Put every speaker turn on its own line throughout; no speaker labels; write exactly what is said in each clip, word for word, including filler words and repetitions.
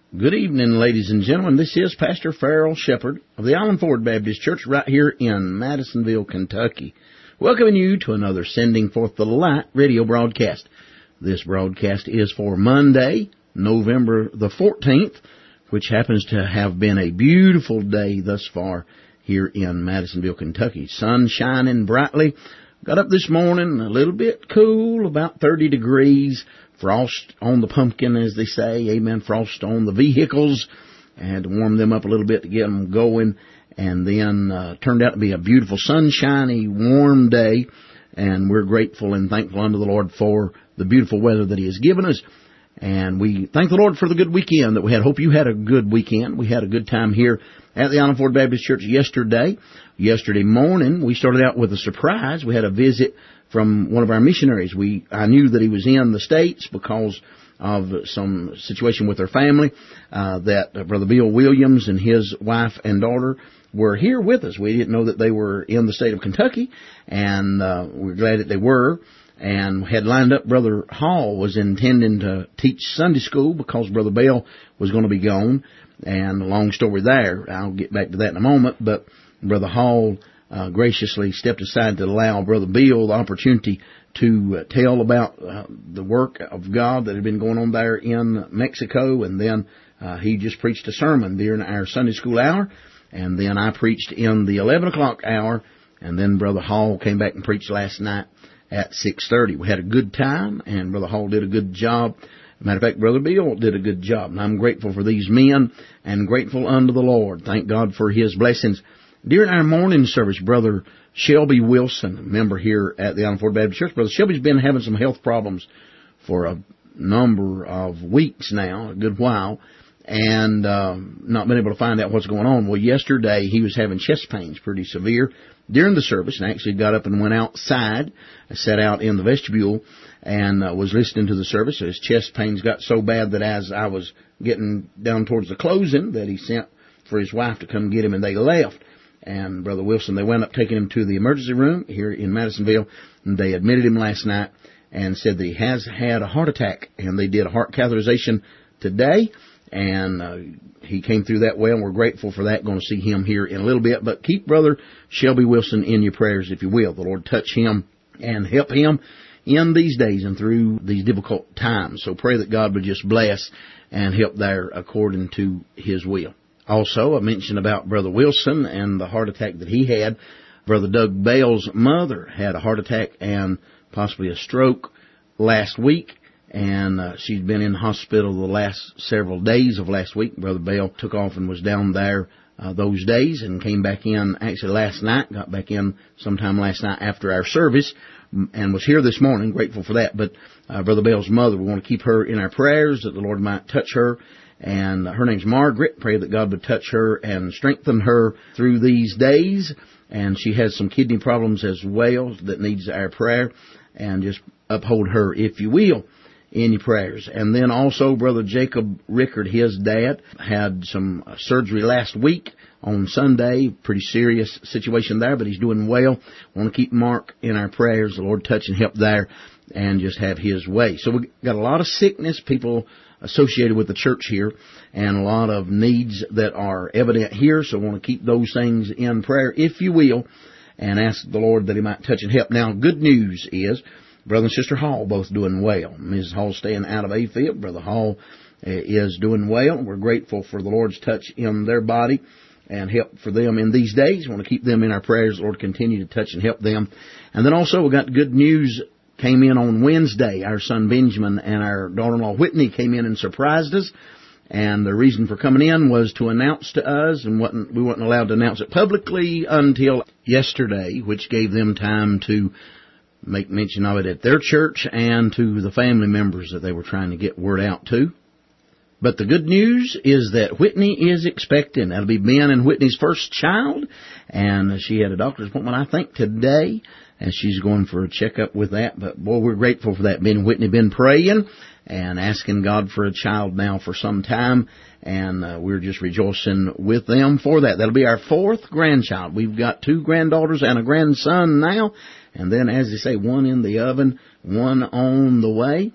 Good evening, ladies and gentlemen. This is Pastor Farrell Shepherd of the Island Ford Baptist Church right here in Madisonville, Kentucky, welcoming you to another Sending Forth the Light radio broadcast. This broadcast is for Monday, November the fourteenth, which happens to have been a beautiful day thus far here in Madisonville, Kentucky. Sun shining brightly. Got up this morning a little bit cool, about thirty degrees. Frost on the pumpkin, as they say. Amen. Frost on the vehicles. I had to warm them up a little bit to get them going. And then uh, turned out to be a beautiful, sunshiny, warm day. And we're grateful and thankful unto the Lord for the beautiful weather that He has given us. And we thank the Lord for the good weekend that we had. Hope you had a good weekend. We had a good time here at the Island Ford Baptist Church yesterday. Yesterday morning, we started out with a surprise. We had a visit from one of our missionaries. We I knew that he was in the States because of some situation with their family, uh, that uh, Brother Bill Williams and his wife and daughter were here with us. We didn't know that they were in the state of Kentucky, and uh, we're glad that they were. And had lined up, Brother Hall was intending to teach Sunday school because Brother Bell was going to be gone. And a long story there. I'll get back to that in a moment. But Brother Hall uh, graciously stepped aside to allow Brother Bill the opportunity to uh, tell about uh, the work of God that had been going on there in Mexico. And then uh, he just preached a sermon during our Sunday school hour. And then I preached in the eleven o'clock hour. And then Brother Hall came back and preached last night at six thirty. We had a good time, and Brother Hall did a good job. Matter of fact, Brother Bill did a good job, and I'm grateful for these men and grateful unto the Lord. Thank God for His blessings. During our morning service, Brother Shelby Wilson, a member here at the Island Ford Baptist Church, Brother Shelby's been having some health problems for a number of weeks now, a good while, and uh, not been able to find out what's going on. Well, yesterday he was having chest pains pretty severe during the service, and actually got up and went outside, sat out in the vestibule, and uh, was listening to the service. His chest pains got so bad that as I was getting down towards the closing, that he sent for his wife to come get him, and they left. And Brother Wilson, they wound up taking him to the emergency room here in Madisonville, and they admitted him last night and said that he has had a heart attack, and they did a heart catheterization today. And uh, he came through that well, and we're grateful for that. Going to see him here in a little bit. But keep Brother Shelby Wilson in your prayers, if you will. The Lord touch him and help him in these days and through these difficult times. So pray that God would just bless and help there according to His will. Also, I mentioned about Brother Wilson and the heart attack that he had. Brother Doug Bell's mother had a heart attack and possibly a stroke last week. And uh, she's been in the hospital the last several days of last week. Brother Bell took off and was down there uh, those days and came back in actually last night, got back in sometime last night after our service, and was here this morning, grateful for that. But uh, Brother Bell's mother, we want to keep her in our prayers, that the Lord might touch her. And uh, her name's Margaret. Pray that God would touch her and strengthen her through these days. And she has some kidney problems as well that needs our prayer. And just uphold her, if you will, in your prayers. And then also Brother Jacob Rickard, his dad, had some surgery last week on Sunday. Pretty serious situation there, but he's doing well. Want to keep Mark in our prayers. The Lord touch and help there and just have His way. So we got a lot of sickness, people associated with the church here, and a lot of needs that are evident here. So I want to keep those things in prayer, if you will, and ask the Lord that He might touch and help. Now, good news is Brother and Sister Hall both doing well. Missus Hall staying out of AFib. Brother Hall uh, is doing well. We're grateful for the Lord's touch in their body and help for them in these days. We want to keep them in our prayers. The Lord continue to touch and help them. And then also we got good news came in on Wednesday. Our son Benjamin and our daughter-in-law Whitney came in and surprised us. And the reason for coming in was to announce to us, and wasn't, we weren't allowed to announce it publicly until yesterday, which gave them time to make mention of it at their church and to the family members that they were trying to get word out to. But the good news is that Whitney is expecting. That'll be Ben and Whitney's first child. And she had a doctor's appointment, I think, today. And she's going for a checkup with that. But, boy, we're grateful for that. Ben and Whitney been praying and asking God for a child now for some time. And uh, we're just rejoicing with them for that. That'll be our fourth grandchild. We've got two granddaughters and a grandson now. And then, as they say, one in the oven, one on the way.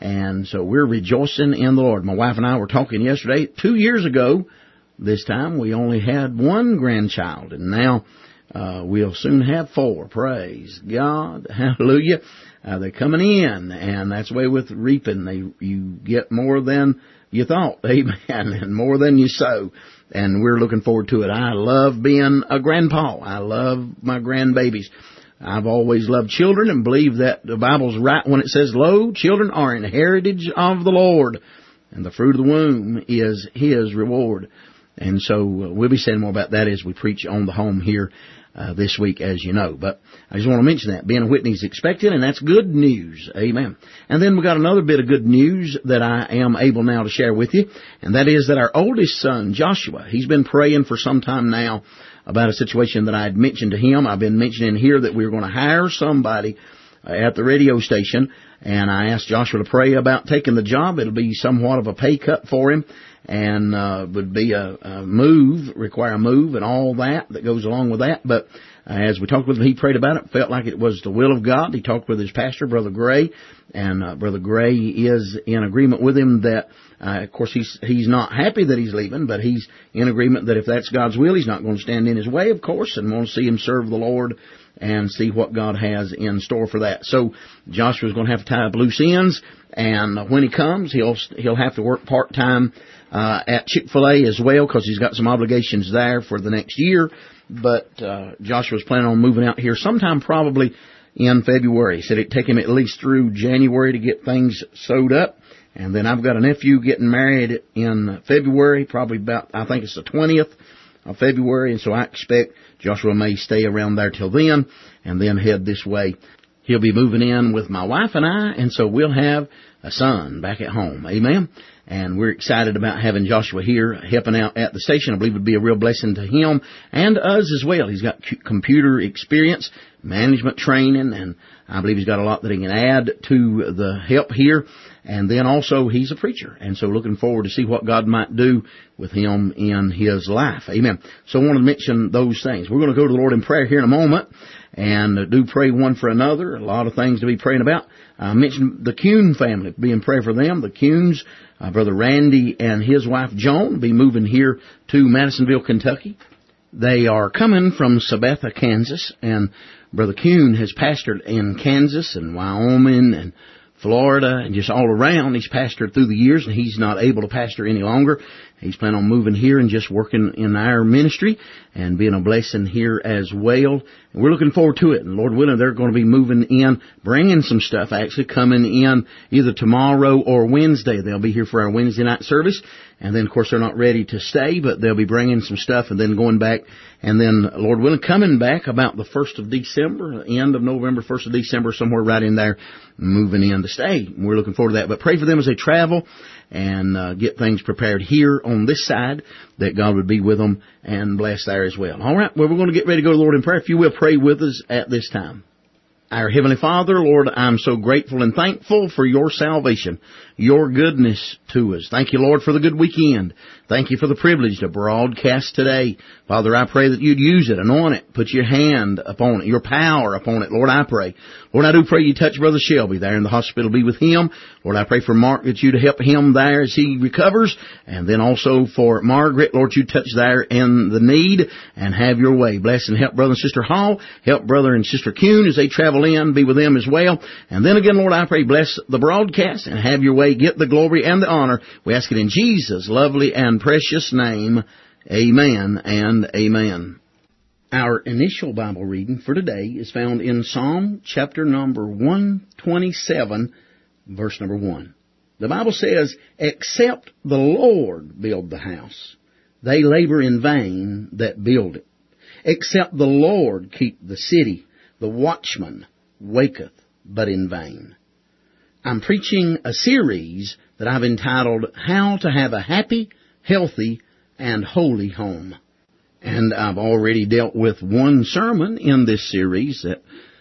And so we're rejoicing in the Lord. My wife and I were talking yesterday. Two years ago, this time, we only had one grandchild, and now uh, we'll soon have four. Praise God. Hallelujah. Uh, they're coming in, and that's the way with reaping. They, you get more than you thought. Amen. And more than you sow. And we're looking forward to it. I love being a grandpa. I love my grandbabies. I've always loved children and believe that the Bible's right when it says, lo, children are an heritage of the Lord, and the fruit of the womb is His reward. And so uh, we'll be saying more about that as we preach on the home here uh, this week, as you know. But I just want to mention that. Being a Whitney's expected, and that's good news. Amen. And then we got another bit of good news that I am able now to share with you, and that is that our oldest son, Joshua, he's been praying for some time now about a situation that I had mentioned to him. I've been mentioning here that we were going to hire somebody at the radio station, and I asked Joshua to pray about taking the job. It'll be somewhat of a pay cut for him, and uh would be a, a move, require a move and all that that goes along with that. But uh, as we talked with him, he prayed about it, felt like it was the will of God. He talked with his pastor, Brother Gray, and uh, Brother Gray is in agreement with him that, uh, of course, he's he's not happy that he's leaving, but he's in agreement that if that's God's will, he's not going to stand in his way, of course, and want to see him serve the Lord and see what God has in store for that. So Joshua's going to have to tie up loose ends, and when he comes, he'll he'll have to work part-time uh at Chick-fil-A as well, because he's got some obligations there for the next year. But uh Joshua's planning on moving out here sometime probably in February. He said it'd take him at least through January to get things sewed up. And then I've got a nephew getting married in February, probably about, I think it's the twentieth of February, and so I expect Joshua may stay around there till then, and then head this way. He'll be moving in with my wife and I, and so we'll have a son back at home. Amen. And we're excited about having Joshua here helping out at the station. I believe it would be a real blessing to him and us as well. He's got computer experience, management training, and I believe he's got a lot that he can add to the help here. And then also he's a preacher, and so looking forward to see what God might do with him in his life. Amen. So I want to mention those things. We're going to go to the Lord in prayer here in a moment and do pray one for another. A lot of things to be praying about. I mentioned the Kuhn family, be in prayer for them. The Kuhns, uh, Brother Randy and his wife Joan, be moving here to Madisonville, Kentucky. They are coming from Sabetha, Kansas, and Brother Kuhn has pastored in Kansas and Wyoming and Florida and just all around. He's pastored through the years, and he's not able to pastor any longer. He's planning on moving here and just working in our ministry and being a blessing here as well. And we're looking forward to it. And Lord willing, they're going to be moving in, bringing some stuff, actually coming in either tomorrow or Wednesday. They'll be here for our Wednesday night service. And then, of course, they're not ready to stay, but they'll be bringing some stuff and then going back. And then, Lord willing, coming back about the first of December, end of November, first of December, somewhere right in there, moving in to stay. And we're looking forward to that. But pray for them as they travel and uh, get things prepared here on this side, that God would be with them and bless there as well. All right, well, we're going to get ready to go to the Lord in prayer. If you will, pray with us at this time. Our Heavenly Father, Lord, I'm so grateful and thankful for your salvation, your goodness to us. Thank you, Lord, for the good weekend. Thank you for the privilege to broadcast today. Father, I pray that you'd use it, anoint it, put your hand upon it, your power upon it. Lord, I pray. Lord, I do pray you touch Brother Shelby there in the hospital, be with him. Lord, I pray for Mark that you to help him there as he recovers. And then also for Margaret, Lord, you touch there in the need and have your way. Bless and help Brother and Sister Hall. Help Brother and Sister Kuhn as they travel in. Be with them as well. And then again, Lord, I pray, bless the broadcast and have your way. Get the glory and the honor. We ask it in Jesus' lovely and precious name. Amen and amen. Our initial Bible reading for today is found in Psalm chapter number one twenty-seven, verse number one. The Bible says, except the Lord build the house, they labor in vain that build it. Except the Lord keep the city, the watchman waketh but in vain. I'm preaching a series that I've entitled, How to Have a Happy, Healthy, and Holy Home. And I've already dealt with one sermon in this series that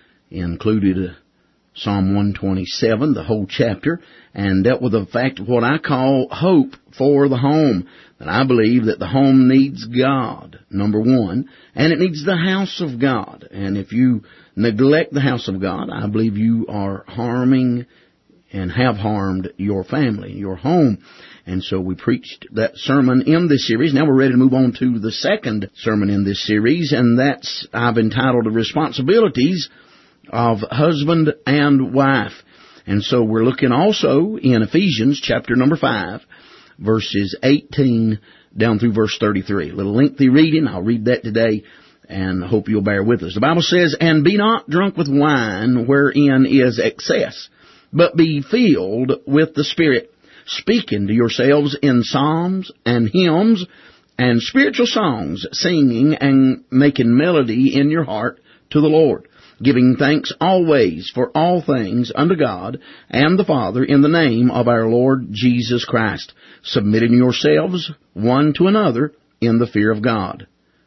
included Psalm one twenty-seven, the whole chapter, and dealt with the fact of what I call hope for the home. And I believe that the home needs God, number one, and it needs the house of God. And if you neglect the house of God, I believe you are harming and have harmed your family, your home. And so we preached that sermon in this series. Now we're ready to move on to the second sermon in this series, and that's I've entitled The Responsibilities of Husband and Wife. And so we're looking also in Ephesians chapter number five, verses eighteen down through verse thirty-three. A little lengthy reading. I'll read that today, and I hope you'll bear with us. The Bible says, "And be not drunk with wine, wherein is excess, but be filled with the Spirit, speaking to yourselves in psalms and hymns and spiritual songs, singing and making melody in your heart to the Lord, giving thanks always for all things unto God and the Father in the name of our Lord Jesus Christ, submitting yourselves one to another in the fear of God.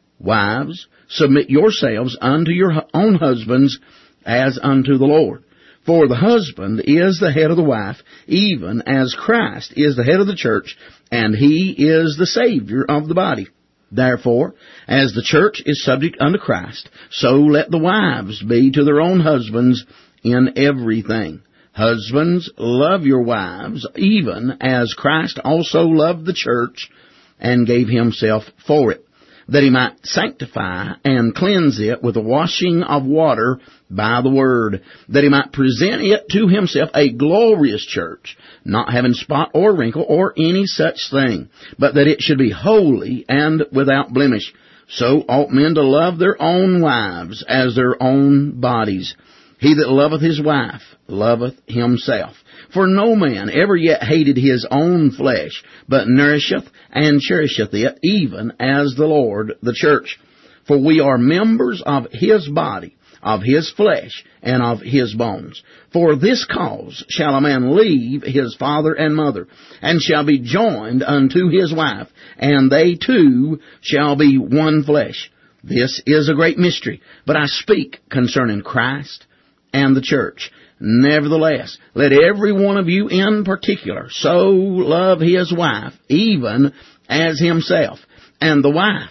Wives, submit yourselves unto your own husbands as unto the Lord. For the husband is the head of the wife, even as Christ is the head of the church, and he is the Savior of the body. Therefore, as the church is subject unto Christ, so let the wives be to their own husbands in everything. Husbands, love your wives, even as Christ also loved the church and gave himself for it, that he might sanctify and cleanse it with the washing of water by the word, that he might present it to himself a glorious church, not having spot or wrinkle or any such thing, but that it should be holy and without blemish. So ought men to love their own wives as their own bodies. He that loveth his wife loveth himself. For no man ever yet hated his own flesh, but nourisheth and cherisheth it, even as the Lord the church. For we are members of his body, of his flesh, and of his bones. For this cause shall a man leave his father and mother, and shall be joined unto his wife, and they two shall be one flesh. This is a great mystery, but I speak concerning Christ and the church. Nevertheless, let every one of you in particular so love his wife, even as himself, and the wife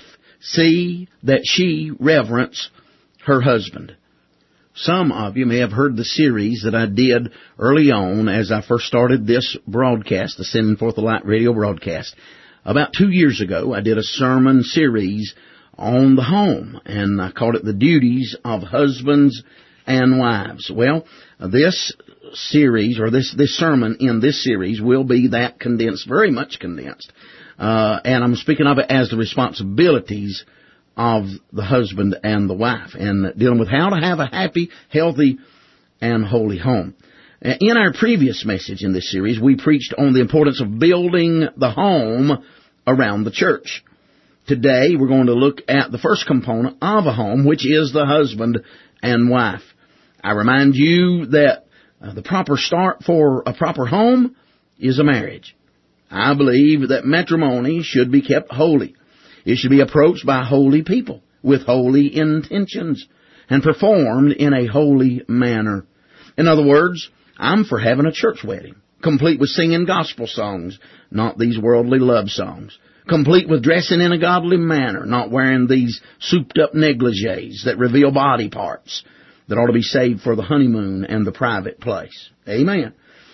see that she reverence her husband." Some of you may have heard the series that I did early on as I first started this broadcast, the Sending Forth the Light radio broadcast. About two years ago, I did a sermon series on the home, and I called it The Duties of Husbands and Wives. Well, this series, or this, this sermon in this series will be that condensed, very much condensed. Uh, and I'm speaking of it as the responsibilities of the husband and the wife, and dealing with how to have a happy, healthy, and holy home. In our previous message in this series, we preached on the importance of building the home around the church. Today, we're going to look at the first component of a home, which is the husband and wife. I remind you that uh, the proper start for a proper home is a marriage. I believe that matrimony should be kept holy. It should be approached by holy people with holy intentions and performed in a holy manner. In other words, I'm for having a church wedding, complete with singing gospel songs, not these worldly love songs. Complete with dressing in a godly manner, not wearing these souped-up negligees that reveal body parts that ought to be saved for the honeymoon and the private place. Amen.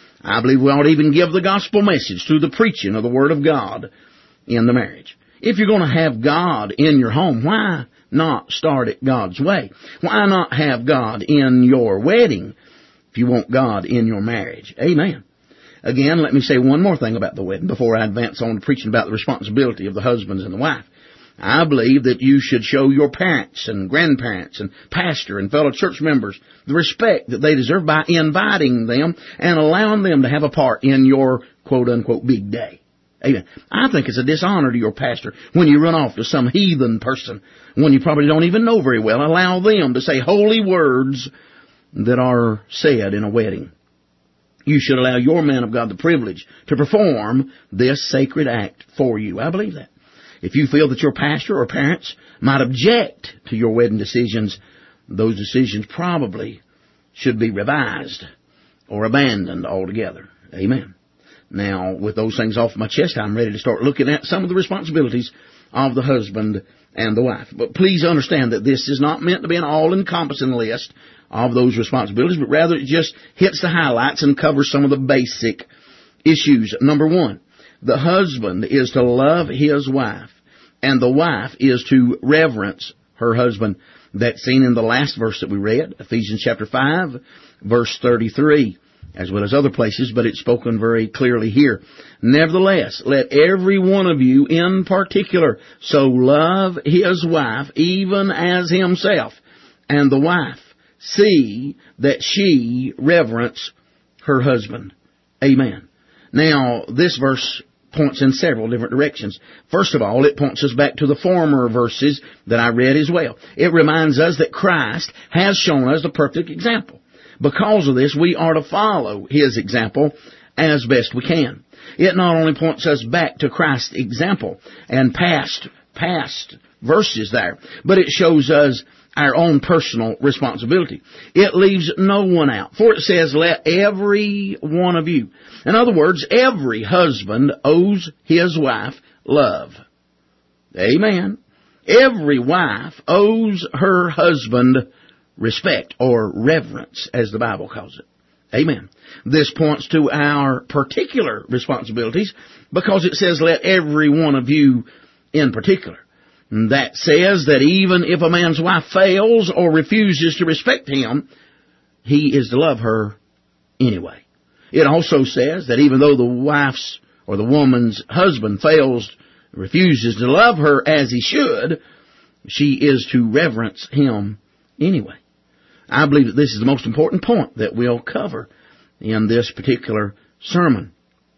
I believe we ought to even give the gospel message through the preaching of the Word of God in the marriage. If you're going to have God in your home, why not start it God's way? Why not have God in your wedding if you want God in your marriage? Amen. Again, let me say one more thing about the wedding before I advance on to preaching about the responsibility of the husbands and the wife. I believe that you should show your parents and grandparents and pastor and fellow church members the respect that they deserve by inviting them and allowing them to have a part in your quote-unquote big day. Amen. I think it's a dishonor to your pastor when you run off to some heathen person, one you probably don't even know very well. Allow them to say holy words that are said in a wedding. You should allow your man of God the privilege to perform this sacred act for you. I believe that. If you feel that your pastor or parents might object to your wedding decisions, those decisions probably should be revised or abandoned altogether. Amen. Now, with those things off my chest, I'm ready to start looking at some of the responsibilities of the husband and the wife. But please understand that this is not meant to be an all-encompassing list of those responsibilities, but rather it just hits the highlights and covers some of the basic issues. Number one, the husband is to love his wife, and the wife is to reverence her husband. That's seen in the last verse that we read, Ephesians chapter five, verse thirty-three, as well as other places, but it's spoken very clearly here. Nevertheless, let every one of you in particular so love his wife even as himself, and the wife see that she reverence her husband. Amen. Now, this verse points in several different directions. First of all, it points us back to the former verses that I read as well. It reminds us that Christ has shown us the perfect example. Because of this, we are to follow His example as best we can. It not only points us back to Christ's example and past, past verses there, but it shows us our own personal responsibility. It leaves no one out. For it says, let every one of you. In other words, every husband owes his wife love. Amen. Every wife owes her husband respect or reverence, as the Bible calls it. Amen. This points to our particular responsibilities because it says, let every one of you in particular. That says that even if a man's wife fails or refuses to respect him, he is to love her anyway. It also says that even though the wife's or the woman's husband fails, refuses to love her as he should, she is to reverence him anyway. I believe that this is the most important point that we'll cover in this particular sermon.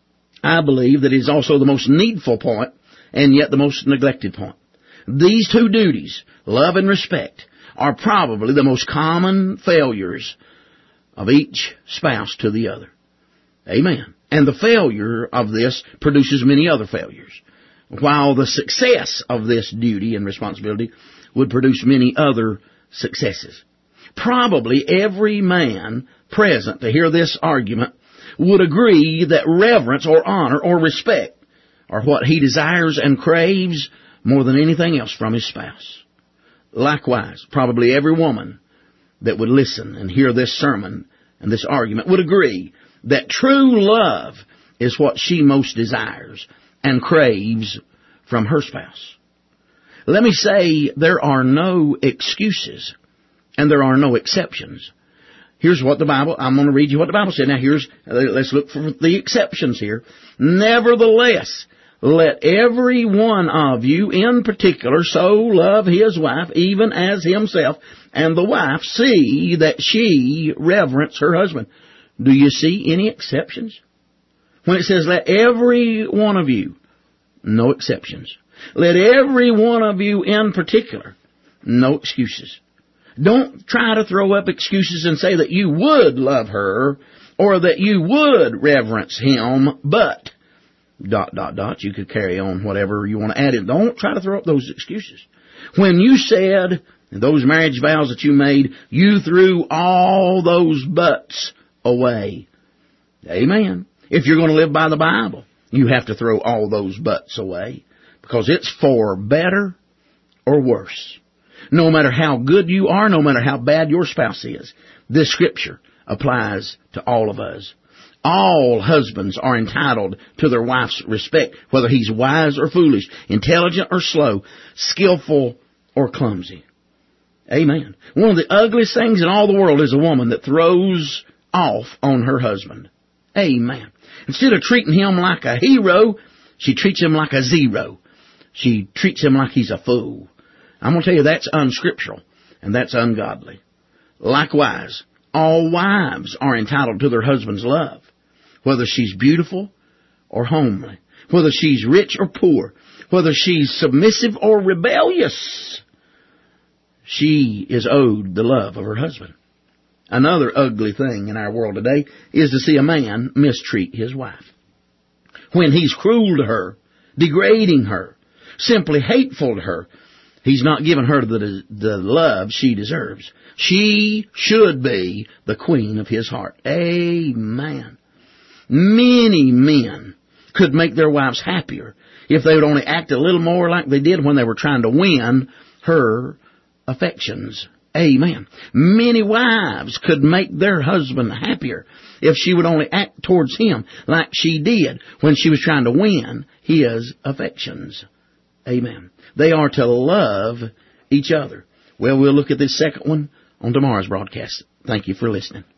I believe that it is also the most needful point and yet the most neglected point. These two duties, love and respect, are probably the most common failures of each spouse to the other. Amen. And the failure of this produces many other failures, while the success of this duty and responsibility would produce many other successes. Probably every man present to hear this argument would agree that reverence or honor or respect are what he desires and craves more than anything else from his spouse. Likewise, probably every woman that would listen and hear this sermon and this argument would agree that true love is what she most desires and craves from her spouse. Let me say there are no excuses and there are no exceptions. Here's what the Bible, I'm going to read you what the Bible said. Now here's, let's look for the exceptions here. Nevertheless, let every one of you in particular so love his wife even as himself, and the wife see that she reverence her husband. Do you see any exceptions? When it says, let every one of you, no exceptions. Let every one of you in particular, no excuses. Don't try to throw up excuses and say that you would love her or that you would reverence him, but dot, dot, dot. You could carry on whatever you want to add in. Don't try to throw up those excuses. When you said those marriage vows that you made, you threw all those buts away. Amen. If you're going to live by the Bible, you have to throw all those buts away because it's for better or worse. No matter how good you are, no matter how bad your spouse is, this scripture applies to all of us. All husbands are entitled to their wife's respect, whether he's wise or foolish, intelligent or slow, skillful or clumsy. Amen. One of the ugliest things in all the world is a woman that throws off on her husband. Amen. Instead of treating him like a hero, she treats him like a zero. She treats him like he's a fool. I'm going to tell you that's unscriptural and that's ungodly. Likewise, all wives are entitled to their husband's love, whether she's beautiful or homely, whether she's rich or poor, whether she's submissive or rebellious. She is owed the love of her husband. Another ugly thing in our world today is to see a man mistreat his wife. When he's cruel to her, degrading her, simply hateful to her, he's not giving her the, the love she deserves. She should be the queen of his heart. Amen. Many men could make their wives happier if they would only act a little more like they did when they were trying to win her affections. Amen. Many wives could make their husband happier if she would only act towards him like she did when she was trying to win his affections. Amen. They are to love each other. Well, we'll look at this second one on tomorrow's broadcast. Thank you for listening.